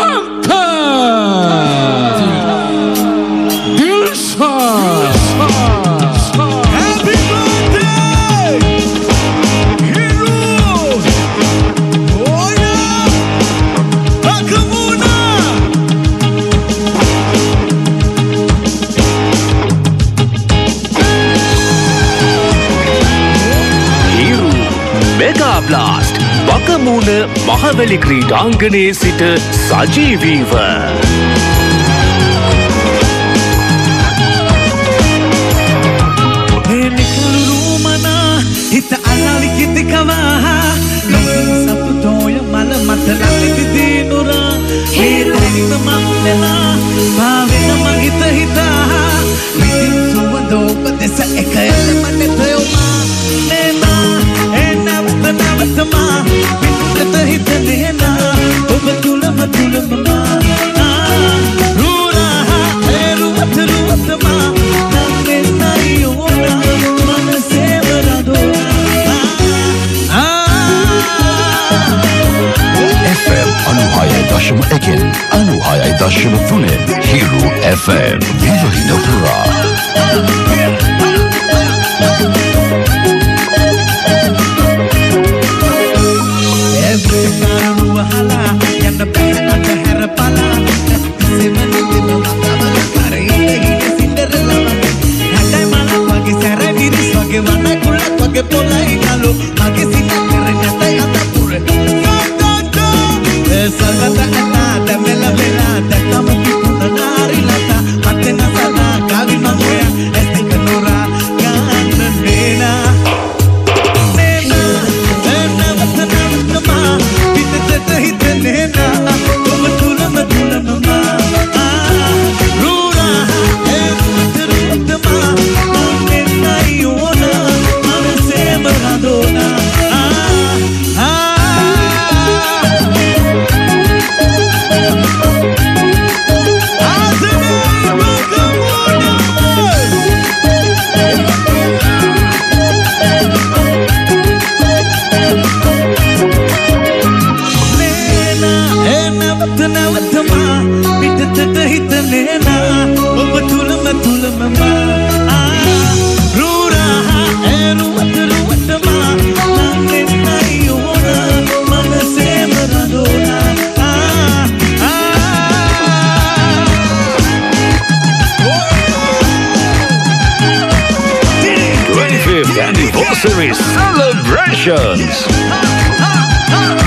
Blast Bakamuna Mahaveli ක්‍රීඩාංගණයේ සිට සජීවීව හිත අනාලි කිතිකවා සතුටෝය මල මතලි දිනුරා හේතනිත මන්නලා පාවෙන මගිත හිතා විදින් සුවඳෝ පදෙස එක එලමනෙතයෝමා නේනා එනවතනවතමා වින්නත හිත නේනා ඔබ තුලම තුලමමා රූරා එරුවතරුවතමා නන්නෙන්නයියෝනා මනසේ FM 96.1 Hiru FM Viva Pura Anniversary celebrations.